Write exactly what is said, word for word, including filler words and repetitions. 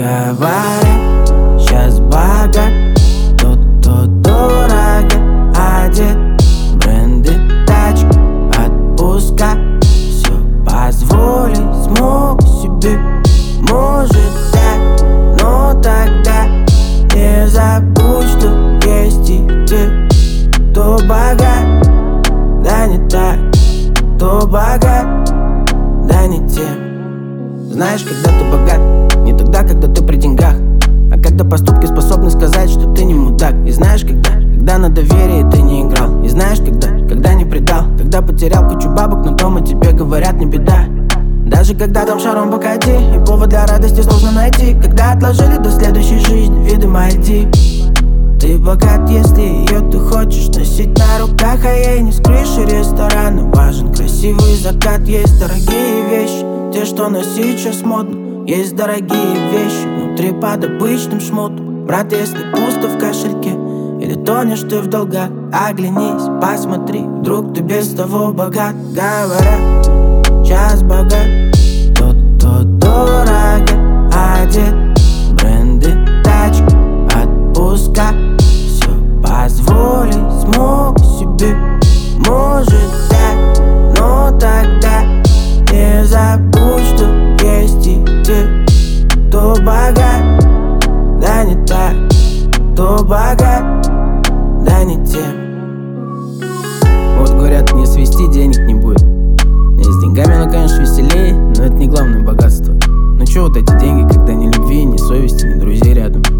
Говорят, сейчас богат тот, кто дорого одет. Бренды, тачки, отпуска, все позволить смог себе. Может так, но тогда не забудь, что есть и те, кто богат, да не так, кто богат, да не тем. Знаешь, когда ты богат, не тогда, когда ты при деньгах, а когда поступки способны сказать, что ты не мудак. И знаешь, когда, когда на доверие ты не играл. И знаешь, когда, когда не предал, когда потерял кучу бабок, но дома тебе говорят не беда. Даже когда там шаром покати, и повод для радости сложно найти. Когда отложили до следующей жизни, видимо, иди. Ты богат, если ее ты хочешь носить на руках, а ей не с крыши ресторана важен красивый закат. Есть дорогие вещи, те, что носить сейчас модно. Есть дорогие вещи внутри под обычным шмотом. Брат, если пусто в кошельке или тонешь ты в долгах, оглянись, посмотри, вдруг ты без того богат. Говорят, сейчас богат тот, кто дорого одет. Бренды, тачки, отпуска, все позволить смог себе. Может так, но тогда не забудь, что есть и те, кто богат, да не так, кто богат, да не тем. Вот говорят, не свести денег не будет. Не с деньгами оно, конечно, веселее, но это не главное богатство. Ну чё вот эти деньги, когда ни любви, ни совести, ни друзей рядом?